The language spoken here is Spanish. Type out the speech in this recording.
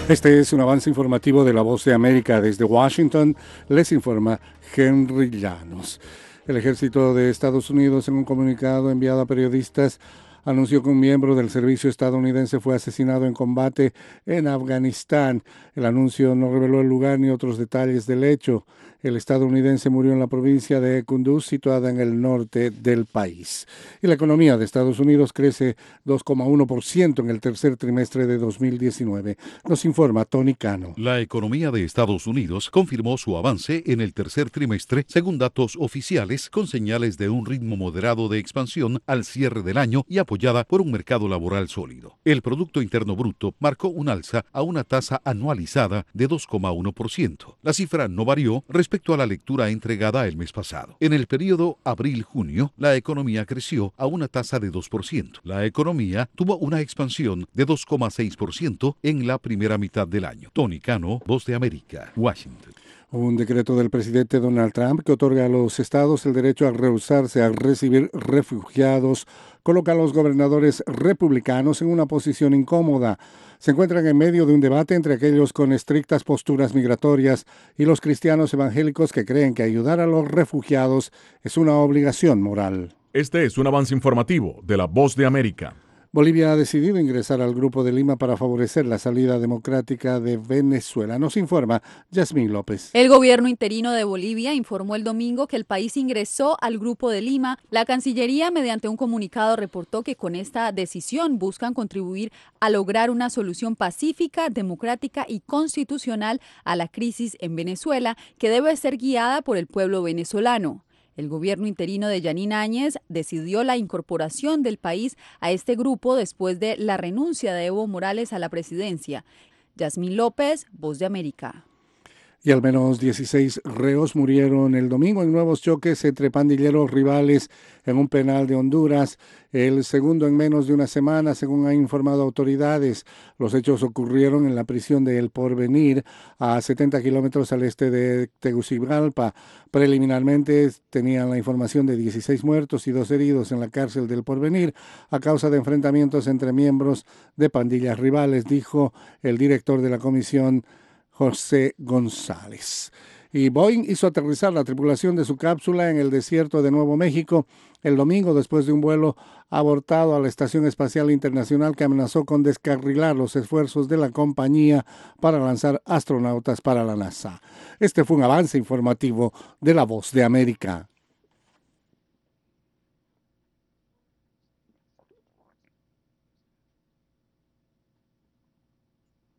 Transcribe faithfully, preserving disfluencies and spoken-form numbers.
Este es un avance informativo de La Voz de América. Desde Washington les informa Henry Llanos. El ejército de Estados Unidos, en un comunicado enviado a periodistas, anunció que un miembro del servicio estadounidense fue asesinado en combate en Afganistán. El anuncio no reveló el lugar ni otros detalles del hecho. El estadounidense murió en la provincia de Kunduz, situada en el norte del país. Y la economía de Estados Unidos crece dos coma uno por ciento en el tercer trimestre de dos mil diecinueve. Nos informa Tony Cano. La economía de Estados Unidos confirmó su avance en el tercer trimestre, según datos oficiales, con señales de un ritmo moderado de expansión al cierre del año y apoyada por un mercado laboral sólido. El Producto Interno Bruto marcó un alza a una tasa anualizada de dos coma uno por ciento. La cifra no varió respecto a la lectura entregada el mes pasado. En el periodo abril-junio, la economía creció a una tasa de dos por ciento. La economía tuvo una expansión de dos coma seis por ciento en la primera mitad del año. Tony Cano, Voz de América, Washington. Un decreto del presidente Donald Trump que otorga a los estados el derecho a rehusarse a recibir refugiados coloca a los gobernadores republicanos en una posición incómoda. Se encuentran en medio de un debate entre aquellos con estrictas posturas migratorias y los cristianos evangélicos que creen que ayudar a los refugiados es una obligación moral. Este es un avance informativo de La Voz de América. Bolivia ha decidido ingresar al Grupo de Lima para favorecer la salida democrática de Venezuela. Nos informa Yasmín López. El gobierno interino de Bolivia informó el domingo que el país ingresó al Grupo de Lima. La Cancillería, mediante un comunicado, reportó que con esta decisión buscan contribuir a lograr una solución pacífica, democrática y constitucional a la crisis en Venezuela, que debe ser guiada por el pueblo venezolano. El gobierno interino de Yanín Áñez decidió la incorporación del país a este grupo después de la renuncia de Evo Morales a la presidencia. Yasmín López, Voz de América. Y al menos dieciséis reos murieron el domingo en nuevos choques entre pandilleros rivales en un penal de Honduras, el segundo en menos de una semana, según han informado autoridades. Los hechos ocurrieron en la prisión de El Porvenir, a setenta kilómetros al este de Tegucigalpa. Preliminarmente tenían la información de dieciséis muertos y dos heridos en la cárcel del Porvenir a causa de enfrentamientos entre miembros de pandillas rivales, dijo el director de la comisión, José González. Y Boeing hizo aterrizar la tripulación de su cápsula en el desierto de Nuevo México el domingo después de un vuelo abortado a la Estación Espacial Internacional que amenazó con descarrilar los esfuerzos de la compañía para lanzar astronautas para la NASA. Este fue un avance informativo de La Voz de América.